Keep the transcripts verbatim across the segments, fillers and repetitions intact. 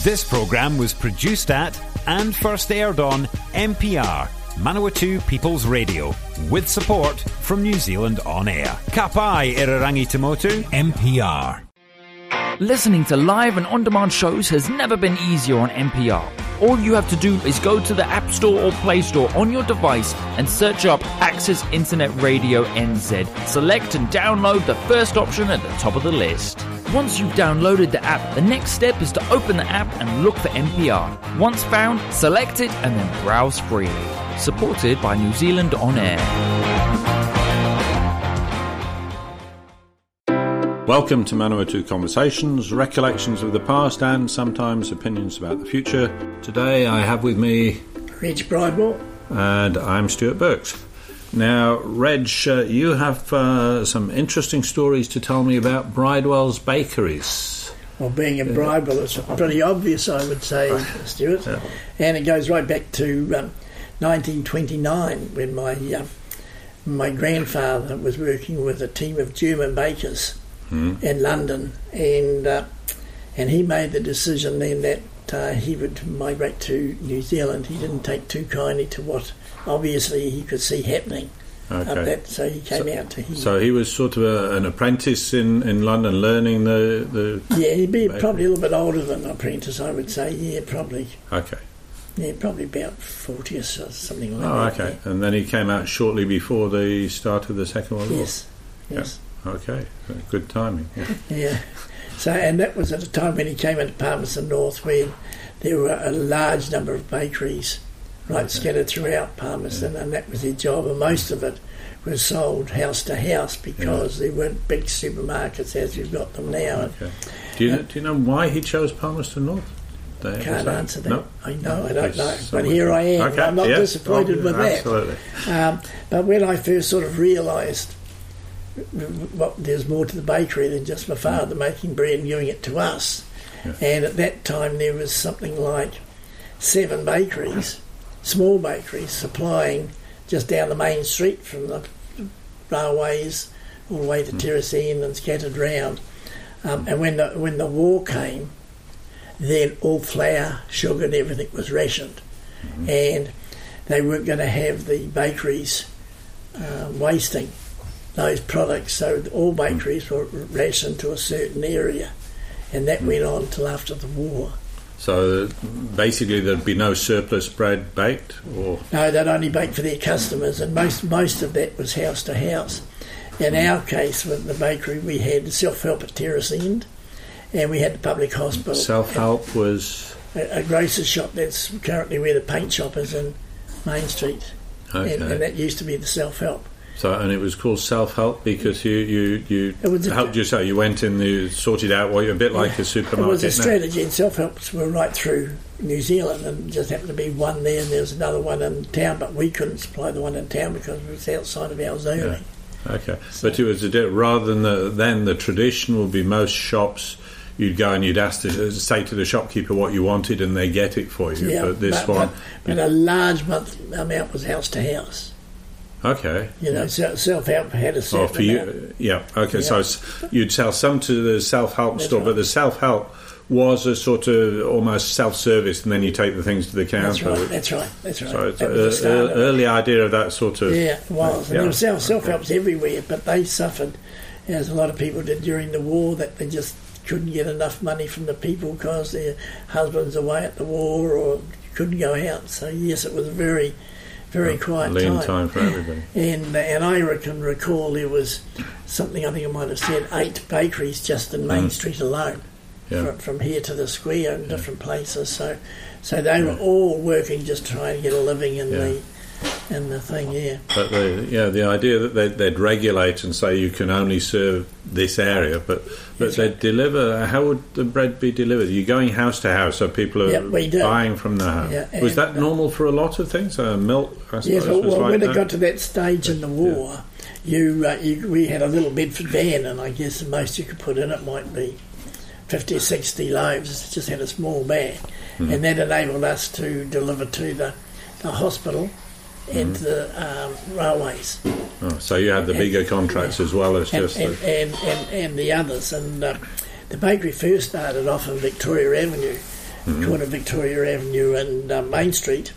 This programme was produced at and first aired on M P R, Manawatu People's Radio, with support from New Zealand On Air. Ka pai Irarangi Tamotu, M P R. Listening to live and on-demand shows has never been easier on M P R. All you have to do is go to the App Store or Play Store on your device and search up Access Internet Radio N Z. Select and download the first option at the top of the list. Once you've downloaded the app, the next step is to open the app and look for M P R. Once found, select it and then browse freely. Supported by New Zealand On Air. Welcome to Manawatu Conversations, recollections of the past and sometimes opinions about the future. Today I have with me Reg Bridewell. And I'm Stuart Burks. Now, Reg, uh, you have uh, some interesting stories to tell me about Bridewell's Bakeries. Well, being in Bridewell, it's pretty obvious, I would say, Stuart. Yeah. And it goes right back to um, nineteen twenty-nine when my uh, my grandfather was working with a team of German bakers mm. in London, and uh, and he made the decision then that uh, he would migrate to New Zealand. He didn't take too kindly to what obviously he could see happening. Okay. Up that, so he came so, out to here. So he was sort of a, an apprentice in, in London, learning the, the... Yeah, he'd be probably a little bit older than an apprentice, I would say. Yeah, probably. Okay. Yeah, probably about forty or so, something like oh, that. Oh, okay. Yeah. And then he came out shortly before the start of the Second World War? Yes, yes. Yeah. Okay, good timing. Yeah. yeah. So, and that was at a time when he came into Palmerston North, where there were a large number of bakeries right, okay. scattered throughout Palmerston, yeah. and that was their job, and most of it was sold house to house because yeah. there weren't big supermarkets as we've got them now. Okay. Do you, uh, do you know why he chose Palmerston North? I can't answer that. No? I know, I don't know. But here I am. Okay. I'm not yeah. disappointed oh, with absolutely. that. Um, but when I first sort of realised well, there's more to the bakery than just my father making bread and giving it to us. Yeah. And at that time there was something like seven bakeries, small bakeries, supplying just down the main street from the railways all the way to mm. Terrace End and scattered round. Um, and when the when the war came, then all flour, sugar and everything was rationed. Mm-hmm. And they weren't going to have the bakeries uh, wasting those products, so all bakeries were rationed to a certain area, and that mm. went on till after the war. So basically there'd be no surplus bread baked? Or no, they'd only bake for their customers, and most most of that was house to house. In mm. our case with the bakery, we had self-help at Terrace End, and we had the public hospital. Self-help was? A, a grocer's shop. That's currently where the paint shop is in Main Street. Okay. And, and that used to be the self-help. So, and it was called self-help because you, you, you helped yourself. You went in, you sorted out what you're a bit like yeah, a supermarket. It was a now. strategy, and self-helps were right through New Zealand, and just happened to be one there, and there was another one in town, but we couldn't supply the one in town because it was outside of our zoning. Yeah. Okay, so, but it was a, rather than the, then the tradition would be most shops. You'd go and you'd ask to say to the shopkeeper what you wanted, and they get it for you. Yeah, but this but, one, but, but a large month amount was house to house. Okay. You know, self-help had a certain oh, for amount. you, yeah. Okay, yeah. so you'd sell some to the self-help That's store, right. but the self-help was a sort of almost self-service, and then you take the things to the counter. That's right. That's right. That's right. So it's an uh, uh, early idea of that sort of. Yeah, it was. And yeah. there were self self-helps okay. everywhere, but they suffered, as a lot of people did during the war, that they just couldn't get enough money from the people because their husbands away at the war or couldn't go out. So yes, it was a very, very oh, quiet lean time. time for everybody. And and I can recall there was something, I think I might have said, eight bakeries just in Main mm. Street alone. Yeah. From, from here to the square in yeah. different places, so so they were yeah. all working just trying to get a living in yeah. the in the thing, yeah. But the yeah the idea that they'd, they'd regulate and say you can only serve this area, but but they'd right. deliver. How would the bread be delivered? Are you going house to house, so people are yeah, buying from the house? Yeah, was that normal for a lot of things? Uh, milk, I suppose. Yes, well, was well like when that? it got to that stage in the war, yeah. you, uh, you we had a little Bedford van, and I guess the most you could put in it might be fifty or sixty loaves. It just had a small bag, mm. and that enabled us to deliver to the, the hospital and mm. to the um, railways. Oh, so you had the and, bigger contracts yeah. as well as and, just and, the... and, and, and the others. And uh, the bakery first started off on Victoria Avenue, Mm-hmm. corner of Victoria Avenue and uh, Main Street.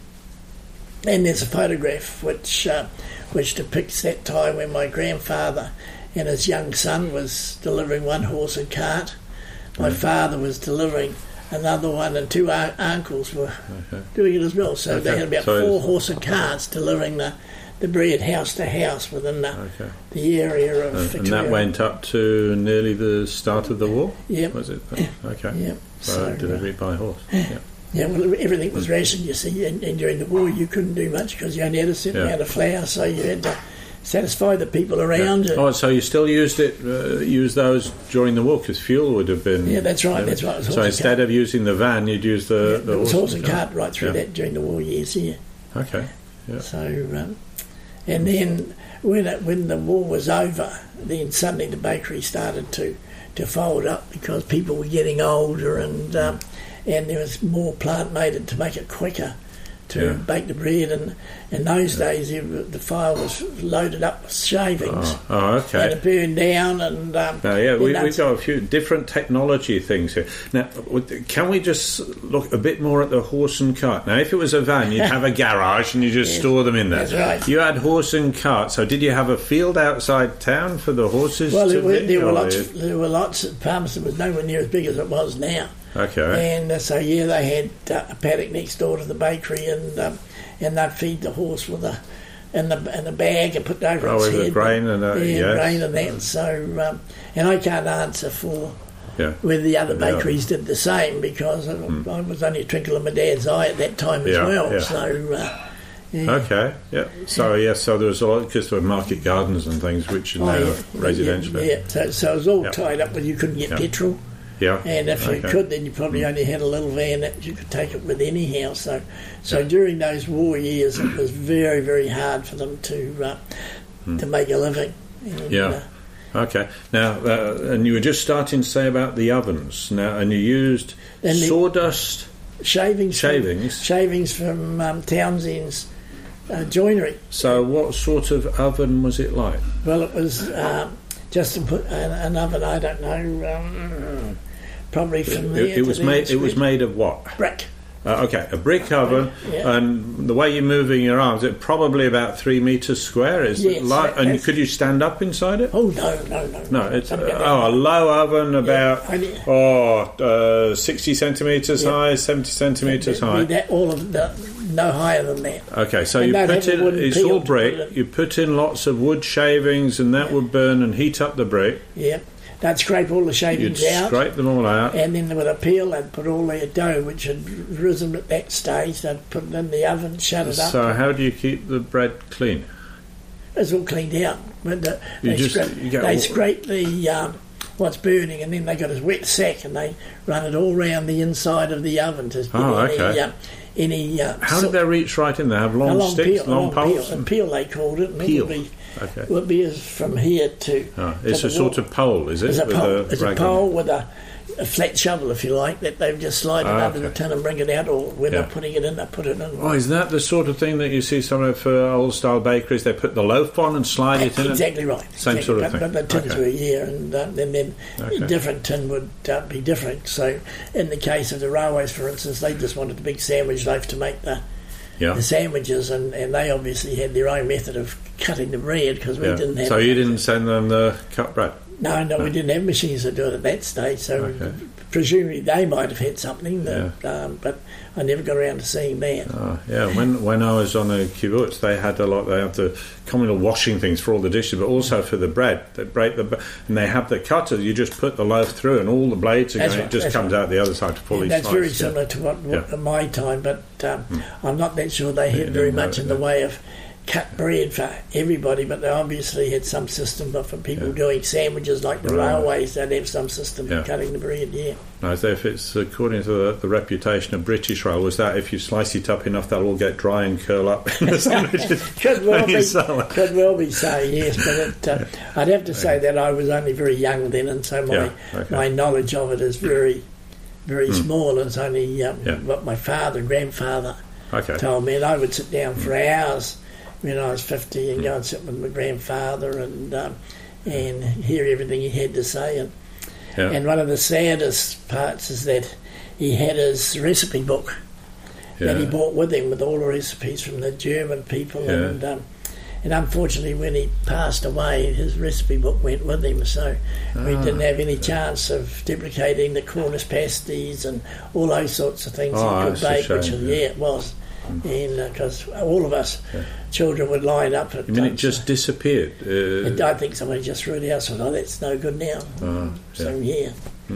And there's a photograph which uh, which depicts that time when my grandfather and his young son was delivering one horse and cart. My mm-hmm. father was delivering another one, and two un- uncles were okay. doing it as well. So okay. they had about so four horse and carts delivering the, the bread house to house within the, okay. the area of uh, Victoria. And that went up to nearly the start of the war? Yep. Was it? Okay. Yep. So, so delivered uh, by horse. Yep. Yeah, well, everything was rationed, you see, and, and during the war you couldn't do much because you only had a certain yeah. amount of flour, so you had to satisfy the people around yeah. you. Oh, so you still used it, uh, used those during the war because fuel would have been... Yeah, that's right, that's right. So instead of using the van, you'd use the, yeah, the it was horse, horse and cart right through yeah. that during the war years, yeah. Okay, yeah. So, um, and then when it, when the war was over, then suddenly the bakery started to, to fold up because people were getting older and... Um, and there was more plant made to make it quicker to yeah. bake the bread. And in those yeah. days, it, the fire was loaded up with shavings. Oh, oh okay. And it burned down. And um, now, yeah, we, we've got a few different technology things here. Now, can we just look a bit more at the horse and cart? Now, if it was a van, you'd have a garage and you just yes, store them in there. That's right. You had horse and cart. So, did you have a field outside town for the horses? Well, to there were, be, there were lots. Of, there were lots of farms that was nowhere near as big as it was now. Okay. And uh, so yeah, they had uh, a paddock next door to the bakery, and um, and they'd feed the horse with a in the in a bag and put it over oh, its with head. the grain and uh, yeah, yes. grain and that. So um, and I can't answer for yeah. whether the other yeah. bakeries did the same because mm. I was only a twinkle in my dad's eye at that time as yeah, well. Yeah. So. Uh, yeah. Okay, yeah. So, yes, yeah, so there was a lot, because there were market gardens and things which are oh, now yeah. residential. Yeah, yeah. So, so it was all yep. tied up with you couldn't get yep. petrol. Yeah. And if okay. you could, then you probably mm. only had a little van that you could take it with anyhow. So, so yeah. during those war years, it was very, very hard for them to uh, mm. to make a living. And, yeah. Uh, okay. Now, uh, and you were just starting to say about the ovens. Now, and you used and sawdust shavings, shavings, from, shavings from um, Townsend's uh, joinery. So, what sort of oven was it like? Well, it was. Um, Just to put an, an oven, I don't know, um, probably from there. It, it was made. It was made of what? Brick. Uh, okay, a brick oven, yeah. and the way you're moving your arms, it's probably about three metres square. Is yes, it light? That, and could you stand up inside it? Oh no, no, no. No, it's uh, oh a low oven about yeah, oh uh, sixty centimetres yeah. high, seventy centimetres yeah, high. That, all of the no higher than that. Okay, so and you put in it's all brick. It you put in lots of wood shavings, and that yeah. would burn and heat up the brick. Yeah. They'd scrape all the shavings You'd out. scrape them all out. And then with a peel, they'd put all their dough, which had risen at that stage, they'd put it in the oven, shut it so up. So how do you keep the bread clean? It's all cleaned out. But the, they just, scrape, they scrape the um, what's burning, and then they got a wet sack, and they run it all round the inside of the oven to get oh, any... okay. Uh, Any, uh, How did they reach right in there? Have long, long sticks, peel, long, long poles? Peel, and peel they called it. And peel. It would be, okay. would be as from here to. Oh, it's to a sort wall. of pole, is it? It's a with pole. A it's a pole with a, a flat shovel, if you like, that they've just slide it oh, under okay. the tin and bring it out, or when yeah. they're putting it in, they put it in. Oh, is that the sort of thing that you see some of uh, old style bakeries? They put the loaf on and slide it in. Exactly right. Same exactly. sort of but, thing. But the tins okay. were here, and, um, and then okay. different tin would uh, be different. So, in the case of the railways, for instance, they just wanted the big sandwich loaf to make the. Yeah. the sandwiches, and, and they obviously had their own method of cutting the bread because we yeah. didn't have. So you didn't send them the cut bread? No, no, no, we didn't have machines to do it at that stage. So okay. presumably they might have had something, that, yeah. um, but I never got around to seeing that. Oh, yeah, when when I was on a kibbutz, they had a lot. They have the communal washing things for all the dishes, but also for the bread. They break the and they have the cutter. You just put the loaf through, and all the blades are going. Right, it just comes right. out the other side to fully. Yeah, that's sliced, very yeah. similar to what, what yeah. in my time, but um, mm. I'm not that sure they had yeah, very no, much in no. the way of cut bread for everybody, but they obviously had some system. But for people yeah. doing sandwiches like the right. railways, they'd have some system yeah. for cutting the bread. Yeah. No, so if it's according to the, the reputation of British rail, was that if you slice it up enough, they'll all get dry and curl up in the sandwiches. could well be, could well be so. Yes, but it, uh, yeah. I'd have to say that I was only very young then, and so my yeah. okay. my knowledge of it is very, very mm. small. It's only um, yeah. what my father and grandfather okay. told me, and I would sit down for hours when I was fifty and go and sit with my grandfather and um, and hear everything he had to say. And yeah. and one of the saddest parts is that he had his recipe book Yeah. that he brought with him with all the recipes from the German people, Yeah. and um, and unfortunately when he passed away, his recipe book went with him, so we Ah, didn't have any chance of duplicating the Cornish pasties and all those sorts of things Oh, he could that's a bake, which shame, was, yeah. yeah, it was. And because all of us children would line up at You mean it times. just disappeared? Uh, And I think somebody just threw it out, so oh, that's no good now. Ah, So yeah,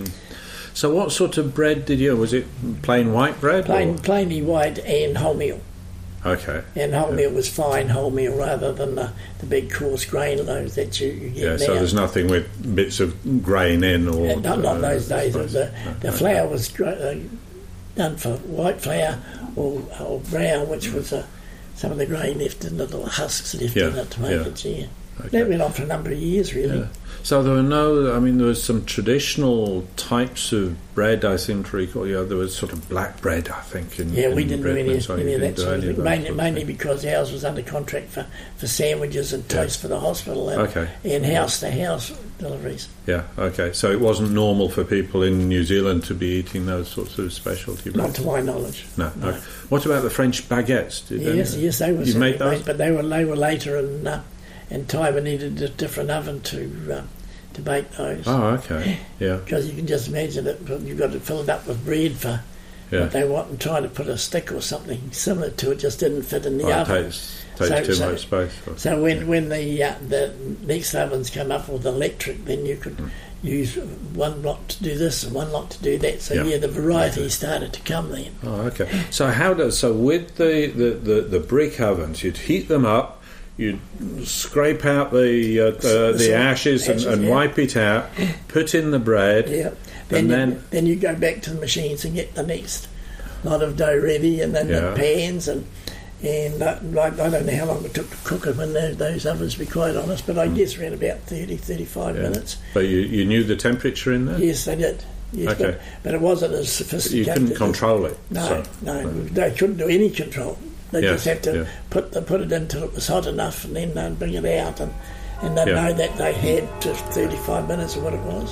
so what sort of bread did you? Was it plain white bread? plain, or- plainly white and wholemeal. Okay. And wholemeal was fine wholemeal rather than the, the big coarse grain loaves that you, you get Yeah. now. So there's nothing with bits of grain in, or Uh, not, not uh, those days. I suppose. The, the No, flour was gra- uh, done for white flour or, or brown, which was uh, some of the grain left in the little husks left Yeah, in it to make yeah. it. Yeah, Okay. that went on for a number of years, really. Yeah. So there were no, I mean, there was some traditional types of bread, I seem to recall. Yeah, there was sort of black bread, I think. In, Yeah, we in didn't do any, Bretland, so you any of that didn't do sort of any thing. those Mainly, sorts of mainly things. because ours was under contract for, for sandwiches and Yeah. toast for the hospital and, Okay. and house-to-house deliveries. Yeah, okay. So it wasn't normal for people in New Zealand to be eating those sorts of specialty Not breads? to my knowledge. No, No. okay. What about the French baguettes? Did Yes, any- yes, they were You certainly made those? made, but they were they were later in uh, in time and needed a different oven to uh, to bake those. Oh, okay. Yeah, Because you can just imagine it, but you've got to fill it up with bread for yeah. what they want, and trying to put a stick or something similar to it just didn't fit in the Oh, it oven. takes, takes So- too so- much space. So when when the uh, the next ovens come up with electric, then you could Mm. use one lot to do this and one lot to do that. So Yeah. yeah, the variety started to come then. Oh, okay. So how does so with the, the, the, the brick ovens, you'd heat them up, you'd scrape out the uh, the, the ashes and, ashes, and yeah. wipe it out, put in the bread, Yeah. Then and you, then then you go back to the machines and get the next lot of dough ready, and then Yeah. the pans and and uh, like, I don't know how long it took to cook them in those, those ovens, to be quite honest, but I guess around about thirty, thirty-five Hmm. Yeah. minutes. but you, you knew the temperature in there. Yes, they did. Yes, Okay. but, but it wasn't as You sophisticated. couldn't as- control it. No, so- no, they couldn't do any control. They Yes, just had to yeah. put the, put it in till it was hot enough, and then they'd bring it out, and and they'd Yeah. know that they had just thirty-five minutes or what it was.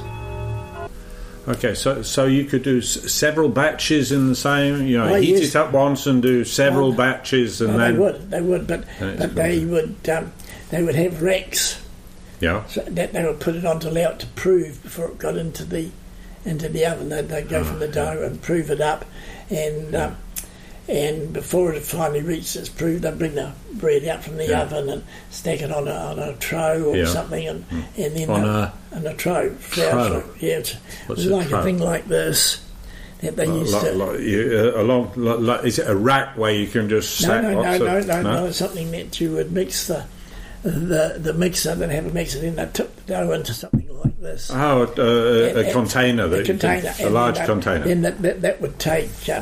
Okay, so so you could do s- several batches in the same, you know, Oh, heat yes. it up once and do several Oh, batches, and Well, then they would, they would, but And it's but they would um, they would have racks yeah, so that they would put it on to allow it to prove before it got into the into the oven. They'd, they'd go Oh, from the dough and prove it up, and um, and before it finally reached its proof, they'd bring the bread out from the Yeah. oven and stack it on a on a tray or Yeah. Mm. something, and and then On they'd- a on a tray, flour trough? tray. Yeah, it's, What's it's a like trough? a thing like this that they used Like- to. like you- uh, along, like, like- is it a rack where you can just No, stack no, no, lots no, of no, no, It's something that you would mix the the the mixer, then have a mixer, then they tip the dough into something like this. Oh, uh, a, And- a and- container, a that you can- container, a and large then, container. Then that, that, that would take uh,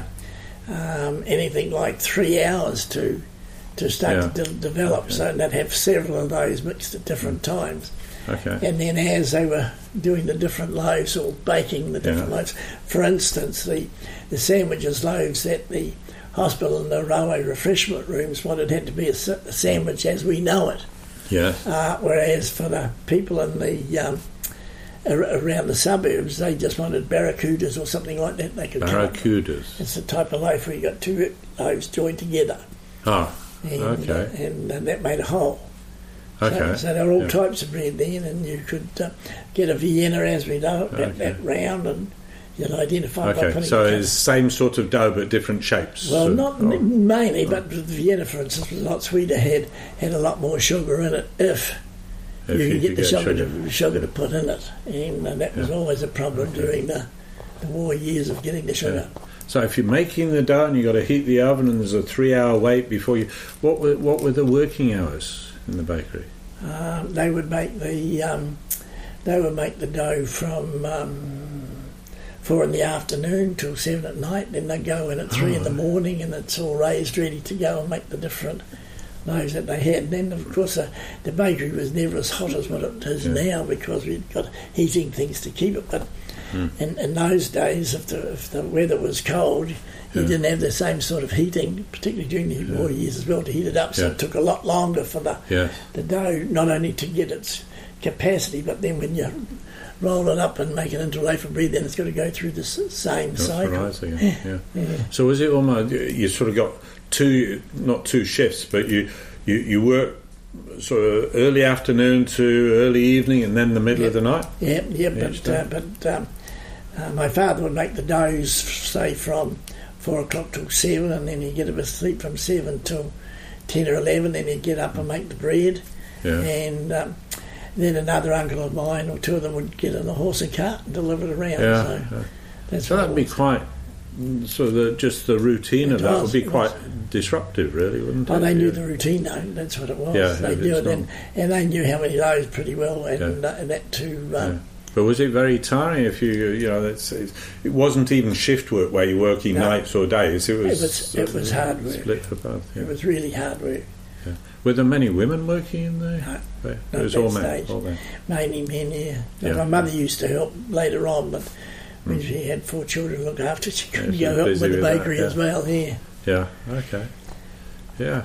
um, anything like three hours to to start Yeah. to de- develop. So they'd have several of those mixed at different times. Okay. And then as they were doing the different loaves or baking the different Yeah. loaves, for instance, the, the sandwiches loaves that the hospital and the railway refreshment rooms wanted had to be a, sa- a sandwich as we know it. Yes. Uh, whereas for the people in the um, ar- around the suburbs, they just wanted barracudas or something like that. They could come up- Barracudas. It's the type of loaf where you got two loaves joined together, Oh, and, okay. uh, and, and that made a whole. Okay. So, so there were all Yeah. types of bread then, and you could uh, get a Vienna as we know it, that, Okay. that round, and you'd identify by Okay, putting so it it's same sort of dough but different shapes. Well, So- not oh, n- mainly, but the Vienna, for instance, was a lot sweeter, had, had a lot more sugar in it if, if you you could get could the get sugar, sugar. To, sugar to put in it. And uh, that was Yeah. always a problem during the, the war years of getting the sugar. So if you're making the dough and you've got to heat the oven and there's a three-hour wait before you... What were, what were the working hours in the bakery? Um, they would make the um, they would make the dough from um, four in the afternoon till seven at night. Then they go in at three in the morning, and it's all raised, ready to go and make the different loaves that they had. And then, of course, uh, the bakery was never as hot as what it is Yeah. now because we'd got heating things to keep it. But Mm. in, in those days, if the, if the weather was cold, you Yeah. didn't have the same sort of heating, particularly during the war years as well, to heat it up. So Yeah. it took a lot longer for the Yes. the dough not only to get its capacity, but then when you roll it up and make it into a loaf of bread, then it's got to go through the s- same That's cycle. right, yeah. yeah. Yeah. So was it almost, you sort of got two, not two shifts, but you, you, you work sort of early afternoon to early evening and then the middle Yep. of the night? Yeah, yeah, Each but, uh, day? but um, uh, my father would make the doughs, say, from four o'clock till seven, and then he'd get a bit of sleep from seven till ten or eleven, then he'd get up and make the bread. Yeah. And um, then another uncle of mine, or two of them, would get in a horse and cart and deliver it around. Yeah, so yeah. that's So what that'd it be was. quite, mm, so the, just the routine It of that was, would be it quite was. disruptive, really, wouldn't it? Oh, they knew Yeah. the routine, though. That's what it was. Yeah, they if knew it's it, and, not- and they knew how many loaves pretty well, and, Yeah. uh, and that too. Yeah. Um, But was it very tiring if you, you know, it's, it's, it wasn't even shift work where you're working No. nights or days. It was, It was- it was hard work. Split for both. Yeah. It was really hard work. Were there many women working in there? No, There- not it was at all that men. stage. All men. Mainly men, yeah. Yeah. My mother used to help later on, but when she had four children to look after, she couldn't she was go help busy with the with that, bakery yeah. as well, yeah. Yeah. Okay. Yeah.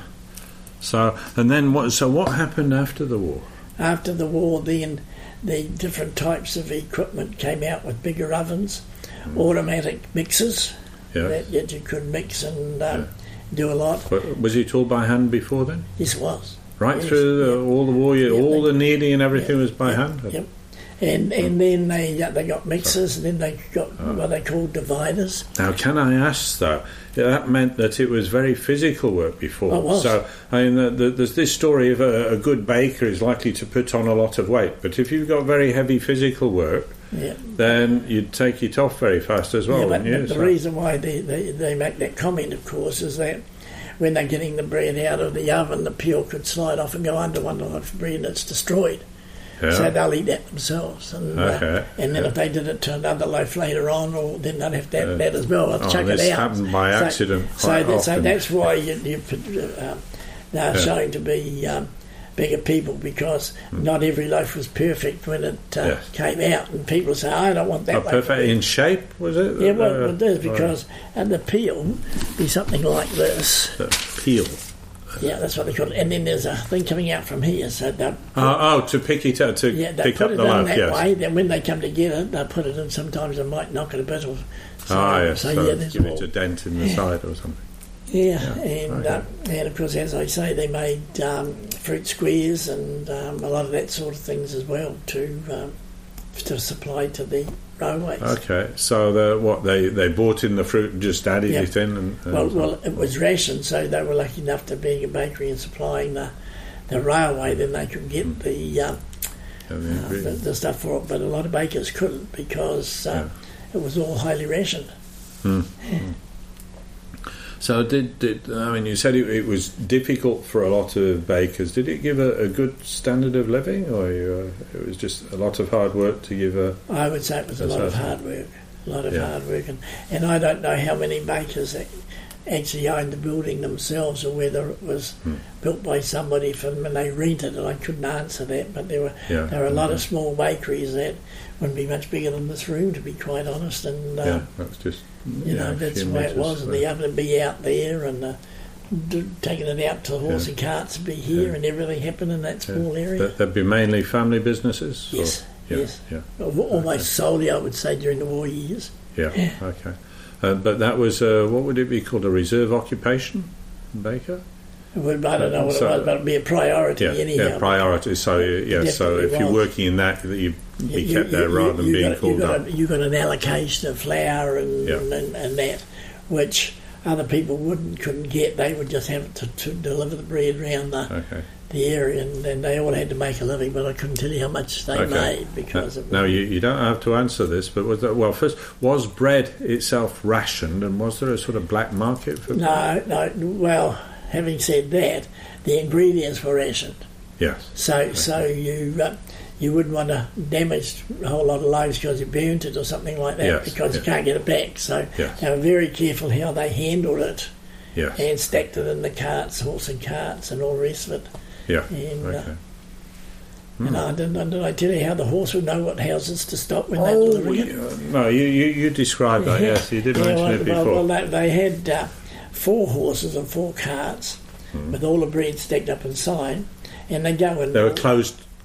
So and then what? So what happened after the war? After the war, then the different types of equipment came out with bigger ovens, automatic mixers Yeah. that, that you could mix and um, Yeah. do a lot. But was it all by hand before then? Yes, it was. Right Yes, through the, yeah. all the war, you, Yeah, all they- the kneading and everything yeah, was by yep, hand. Yep. And and then they uh, they got mixers, and then they got Oh. what they called dividers. Now, can I ask though? Yeah, that meant that it was very physical work before. Oh, it was. So, I mean, the, the, there's this story of a, a good baker is likely to put on a lot of weight, but if you've got very heavy physical work, Yeah. then you'd take it off very fast as well. Yeah, but, wouldn't you? but the So- reason why they, they, they make that comment, of course, is that when they're getting the bread out of the oven, the peel could slide off and go under one loaf of bread and it's destroyed. yeah. So they'll eat that themselves. And, Okay, uh, and then yeah. if they did it to another loaf later on, or then they'd have that, Uh, that as well. They'll oh, chuck this it out. happened by So- accident So, quite that, so often. that's why you, you, um, they're Yeah. showing to be um, bigger people, because not every loaf was perfect when it uh, Hmm. Yes. came out. And people say, I don't want that Oh, loaf. of perfect bread." in shape, was it? Yeah, well, Uh, it is, right. because and the peel be something like this. The peel. Yeah, that's what they call it. And then there's a thing coming out from here, so they Oh, oh, to pick it up, to yeah, they pick put up it the in loaf, that yes. way. Then when they come to get it, they put it in. Sometimes they might knock it a bit, or so, Ah, yes, so, so yeah, there's give all, it a dent in the Yeah. side or something. yeah, Yeah, and okay. uh, and of course, as I say, they made um, fruit squares and um, a lot of that sort of things as well to um, to supply to the railways. Okay, so the, what they, they bought in the fruit and just added Yeah. it in, and, and Well, well, it was rationed, so they were lucky enough to being a bakery and supplying the the railway. Then they could get Mm. the, um, and the uh, the ingredients. the stuff for it. But a lot of bakers couldn't, because uh, it was all highly rationed. So did, did I mean you said it, it was difficult for a lot of bakers. Did it give a, a good standard of living, or uh, it was just a lot of hard work to give a? I would say it was a That's lot of right. hard work, a lot of Yeah. hard work, and, and I don't know how many bakers that actually owned the building themselves, or whether it was Hmm. built by somebody for them and they rented it. I couldn't answer that, but there were Yeah, there were a lot okay. of small bakeries that wouldn't be much bigger than this room, to be quite honest, and. Uh, Yeah, that's just You yeah, know, a that's few the way it metres was, and the away. oven would be out there, and uh, d- taking it out to the horse Yeah. and carts would be here, Yeah. and everything happened in that Yeah. small area. That- That'd be mainly family businesses. or- Yes, yeah, yes. yeah, Al- Almost solely, I would say, during the war years. yeah. Okay, uh, but that was uh, what would it be called? A reserve occupation, baker. It would- I don't know what So- it was, but it would be a priority Yeah, anyhow. yeah, priority. So yeah, so Definitely if you're was. working in that, that you You- be you- kept there you- rather than you being got, called you got up. A, you got an allocation of flour and, Yeah. and, and that, which other people wouldn't couldn't get. They would just have to, to deliver the bread around the, Okay. the area, and, and they all had to make a living. But I couldn't tell you how much they Okay. made, because it Now you, you don't have to answer this, but was that, well, first, was bread itself rationed, and was there a sort of black market for? No, no. Well, having said that, the ingredients were rationed. Yes. So, so you uh, you wouldn't want to damage a whole lot of loaves because you burnt it or something like that, Yes, because yes. you can't get it back. So Yes. they were very careful how they handled it Yes. and stacked it in the carts, horse and carts, and all the rest of it. Yeah. And, uh, Okay. And I didn't, did I tell you how the horse would know what houses to stop when they Oh, delivered it? yeah. No, you, you, you described that. Yes, you did Yeah, mention well, it before. Well, well they, they had uh, four horses and four carts Hmm. with all the bread stacked up inside, and they go in. They were closed,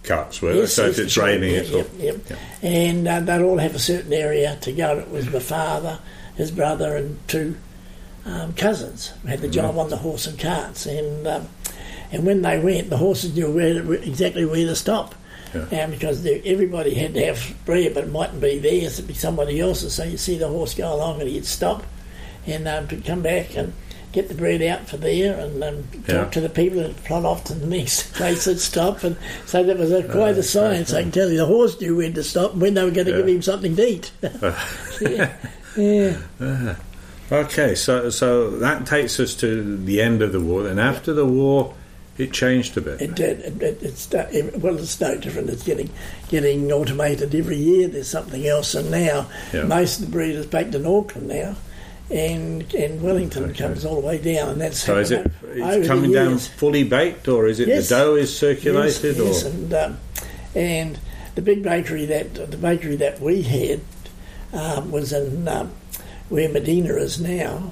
carts, were Yes, so yes, if it's sure, raining, yeah, it's all... yep, yep. Yeah. And uh, they'd all have a certain area to go. It was my father, his brother, and two um, cousins who had the job Mm-hmm. on the horse and carts. And um, and when they went, the horses knew where to, exactly where to stop. Yeah. And because they, everybody had to have bread, but it mightn't be theirs, it'd be somebody else's. So you see the horse go along and he'd stop and um, to come back and get the bread out for there and um, talk Yeah. to the people and plod off to the next place and stop. And so that was a, quite a science. I can tell you, the horse knew when to stop and when they were going to Yeah. give him something to eat. yeah. yeah. Uh, okay, so so that takes us to the end of the war. And after the war, it changed a bit. It did. It, it, it's uh, it, well, it's no different. It's getting getting automated every year. There's something else, and now Yeah. most of the breed is baked in Auckland now, and and Wellington Okay. comes all the way down, and that's So is it happened over it's the coming down years. fully baked, or is it Yes. the dough is circulated? Yes, yes, or and um, and the big bakery that the bakery that we had um, was in um, where Medina is now,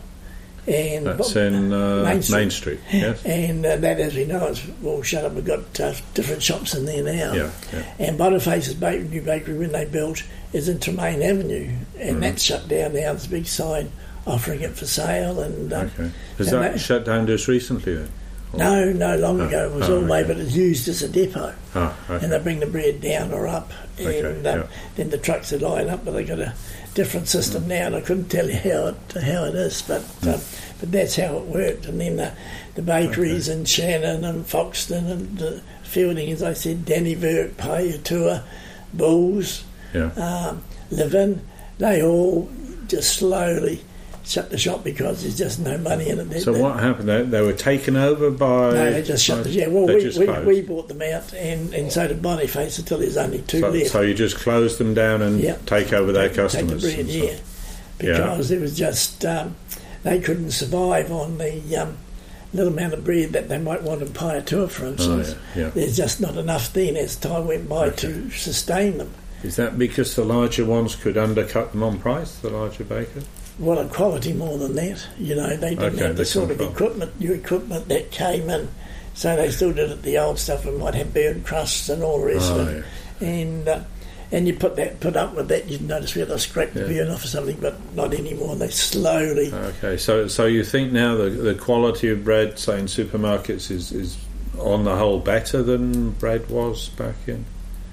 and that's in uh, Main Street. Main Street. Yes. And uh, that, as we know, is all shut up. We've got uh, different shops in there now. Yeah, yeah. And Boniface's bakery, new bakery, when they built, is in Tremaine Avenue, and Mhm. that's shut down now. There's a big sign offering it for sale. And um, Okay. Has and that they- shut down just recently then? no, no, long Oh, ago it was oh, all the way, okay. but it's used as a depot. Ah, okay. And they bring the bread down or up, and Okay, um, yeah. then the trucks would line up. But they've got a different system now, and I couldn't tell you how it how it is, but um, but that's how it worked. And then the, the bakeries in Shannon and Foxton and uh, Fielding, as I said, Dannyburg, Paiatua, Bulls, Yeah. um, Livin, they all just slowly shut the shop because there's just no money in it. They- So they- what happened? They, they were taken over by... no, they just shut by- the yeah. Well, they we, just we, closed. we bought them out, and, and so did Boniface until there's only two so, left. so you just close them down and Yeah. take over their Take- take the customers. bread, and so- yeah, because it was just um, they couldn't survive on the um, little amount of bread that they might want in Paiatua, for instance. Oh, yeah, yeah. There's just not enough then as time went by Okay. to sustain them. Is that because the larger ones could undercut them on price, the larger bakers? Well, in quality more than that. You know, they didn't Okay, have the they sort come of from- equipment, new equipment that came in. So they still did it the old stuff and might have burnt crusts and all the rest Oh, of it. And uh, and you put that put up with that, you'd notice where they scrape the Yeah. burn off or something, but not anymore. They slowly. Okay, so so you think now the the quality of bread, say in supermarkets, is, is on the whole better than bread was back in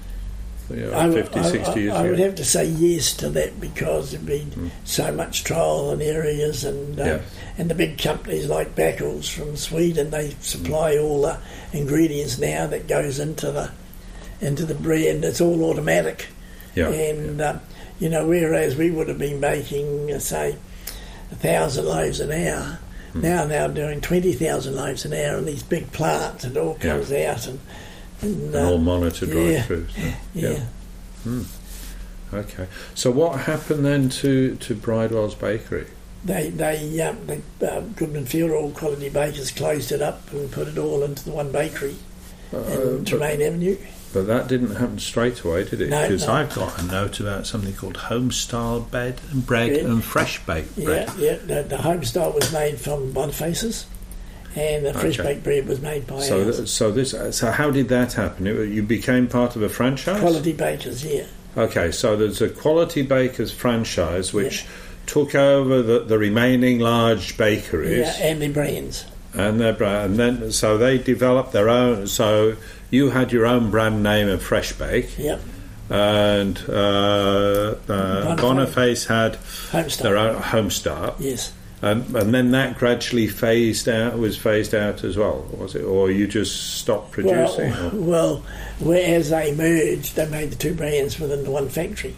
you know, I, would- fifty, I, sixty I, years I ago? would have to say yes to that because there'd been Mm. so much trial in areas, and uh, Yeah. and the big companies like Backles from Sweden, they supply Mm. all the ingredients now that goes into the into the bread. It's all automatic, Yeah, and uh, you know, whereas we would have been baking, uh, say, a thousand loaves an hour. Mm. Now, now doing twenty thousand loaves an hour in these big plants, it all Yeah. comes out and, and, and uh, all monitored right yeah, through. so, yeah. Hmm. Okay. So what happened then to, to Bridewell's Bakery? They, they, um, they uh, Goodman Field, all quality bakers, closed it up and put it all into the one bakery Uh, in but, Tremaine Avenue. but that didn't happen straight away, did it? No, Because no. I've got a note about something called home-style bed and bread Bread. and fresh-baked bread. Yeah, yeah. The, the home style was made from Boniface's, and the fresh Okay. baked bread was made by So, ours. th- so this, so how did that happen? It- You became part of a franchise. Quality bakers, yeah. Okay, so there's a Quality Bakers franchise which took over the, the remaining large bakeries Yeah, and the brands. and their brand, and then so they developed their own. So you had your own brand name of Fresh Bake, Yep, and uh, uh, Boniface. Boniface had home style. their own Homestart, Yes. and, and then that gradually phased out. Was phased out as well, was it, or you just stopped producing? Well, or- well, whereas they merged, they made the two brands within the one factory.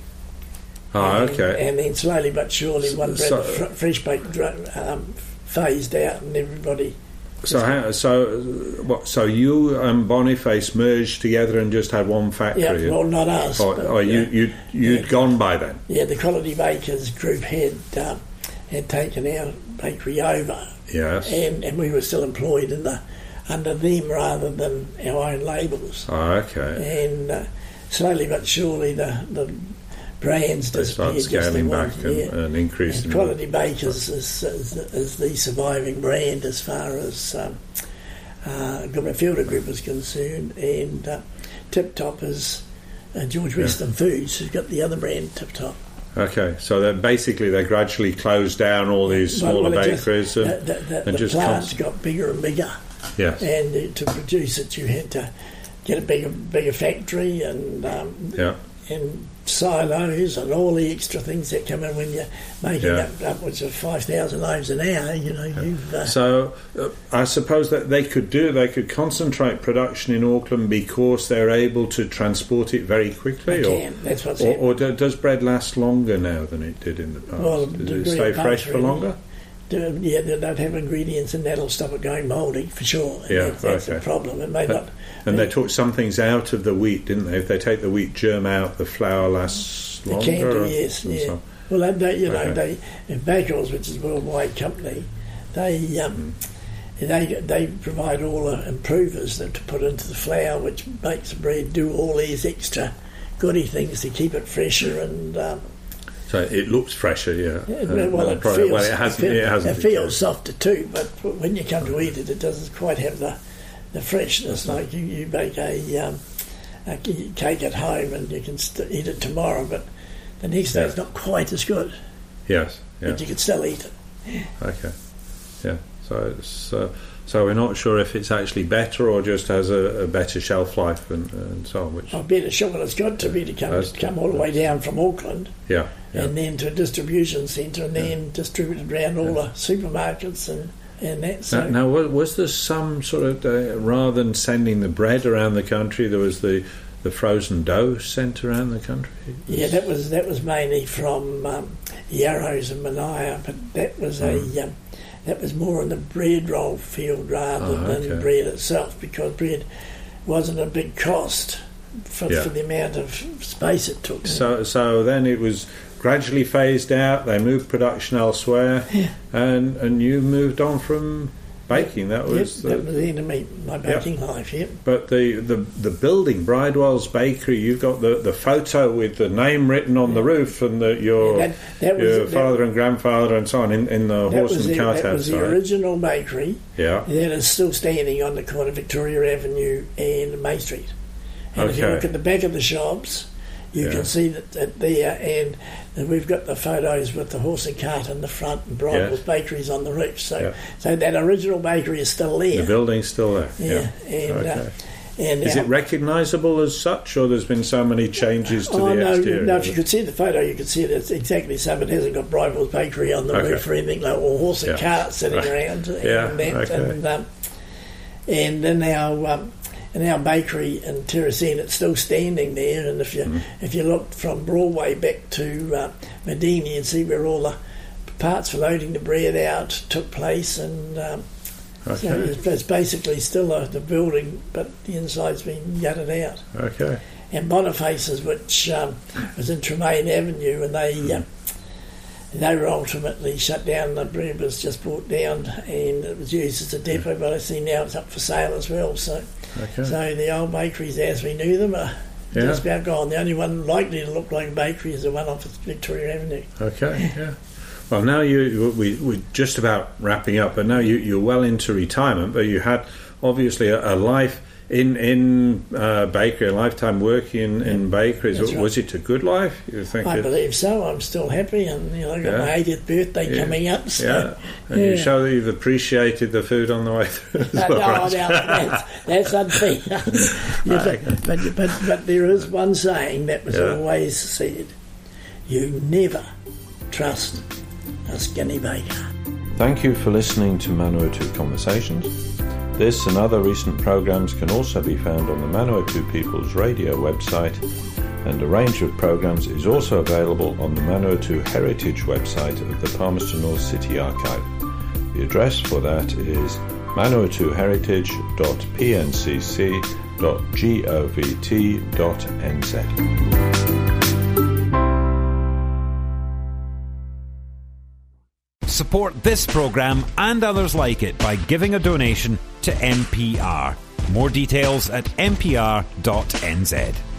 oh, And- okay. And then slowly but surely, one brand So- of fr- fresh baked um, phased out, and everybody. So, how, so, uh, what? So you and Boniface merged together and just had one factory. Yeah, well, not us. or, but, or you, yeah. you, you'd Yeah. gone by then. Yeah, the Quality Bakers group had um, had taken our bakery over, Yes. and, and we were still employed in the under them rather than our own labels. Oh, okay. And uh, slowly but surely, the the brands They start disappeared. scaling just back the and, ones, yeah. and increasing. And Quality Bakers is, is, is the surviving brand as far as um, uh, Goodman Fielder Group is concerned, and uh, Tip Top is uh, George Weston yeah. Foods, who's got the other brand, Tip Top. Okay, so they're basically they gradually closed down all these smaller well, well, just, bakeries and, uh, the, the, and the just plants const- got bigger and bigger. Yes. And uh, to produce it, you had to get a bigger, bigger factory and um, yeah. and silos and all the extra things that come in when you're making yeah. up upwards of five thousand loaves an hour. You know, yeah. you've uh, so uh, I suppose that they could do they could concentrate production in Auckland because they're able to transport it very quickly. They or, can. That's what's or, or do, does bread last longer now than it did in the past? Well, does it stay fresh for longer? Do, yeah, they don't have ingredients, and that'll stop it going mouldy for sure. And yeah, that, that's okay. the problem. It may but, not. And they took some things out of the wheat, didn't they? If they take the wheat germ out, the flour lasts longer. They can do, yes, yeah. So. Well, they, they, you know, Okay. they in Bakers, which is a worldwide company, they um, mm. they they provide all the improvers that to put into the flour, which makes the bread do all these extra goody things to keep it fresher and. Um, So it looks fresher, yeah. yeah Uh, well, it probably, feels, well, it hasn't. it, feel, it hasn't it feels softer too, but when you come to eat it, it doesn't quite have the the freshness. Like you, you make a, um, a cake at home and you can st- eat it tomorrow, but the next day yeah. it's not quite as good. Yes, yeah. But you can still eat it. Okay, yeah. So it's uh, so we're not sure if it's actually better or just has a, a better shelf life and, and so on. Which I better sure what it's got to be to come That's, to come all the way down from Auckland. Yeah. Yeah. And then to a distribution centre, and then yeah. distributed around all yeah. the supermarkets and, and that. So now, now, was there some sort of uh, rather than sending the bread around the country, there was the, the frozen dough sent around the country? Yeah, that was that was mainly from um, Yarrows and Mania, but that was mm. a um, that was more in the bread roll field rather oh, okay. than bread itself, because bread wasn't a big cost for, yeah. for the amount of space it took. So, so then it was gradually phased out. They moved production elsewhere, yeah. and and you moved on from baking. That was yep, the, that was the end of me, my baking yep. life. Yep. But the, the the building, Bridewell's Bakery, you've got the, the photo with the name written on yeah. the roof and the, your yeah, that, that was, your that, father and grandfather and so on in, in the horse and the, cart outside. That was the original bakery. Yeah. That is still standing on the corner of Victoria Avenue and May Street. And okay. if you look at the back of the shops, you yeah. can see that, that there, and, and we've got the photos with the horse and cart in the front and Bridewell's yeah. Bakeries on the roof. So, yeah. so that original bakery is still there. The building's still there. Yeah, yeah. and okay. uh, and is our, it recognisable as such, or there's been so many changes to oh, the no, exterior? No, if you could see the photo, you could see that it's exactly the same. It hasn't got Bridewell's Bakery on the okay. roof or anything, like, or horse and yeah. cart sitting right. around. And yeah, that, okay. and, um, and in our um, in our bakery in Terracine, it's still standing there. And if you mm. if you look from Broadway back to uh, Medina, you'd see where all the parts for loading the bread out took place, and um, okay. so it's, it's basically still a, the building, but the inside's been gutted out. Okay. And Boniface's, which um, was in Tremaine Avenue, and they mm. uh, they were ultimately shut down. The bread was just brought down, and it was used as a depot. Yeah. But I see now it's up for sale as well. So, okay. so the old bakeries as we knew them are yeah. just about gone. The only one likely to look like a bakery is the one off Victoria Avenue. Okay. Yeah. Well, now you we we're just about wrapping up, but now you you're well into retirement. But you had obviously a, a life in in uh, bakery, a lifetime working in, in bakeries. Was, right. was it a good life? You think? I it, believe so. I'm still happy, and you know, I got yeah. my eightieth birthday yeah. coming up. So, yeah, and yeah. you show that you've appreciated the food on the way through. As no, well, no, right? no, that's, that's unfair. yeah, but, but, but, but there is one saying that was yeah. always said: you never trust a skinny baker. Thank you for listening to Manawatu Conversations. This and other recent programs can also be found on the Manawatu People's Radio website, and a range of programs is also available on the Manawatu Heritage website of the Palmerston North City Archive. The address for that is manawatu heritage dot p n c c dot govt dot n z. Support this programme and others like it by giving a donation to N P R. More details at n p r dot n z.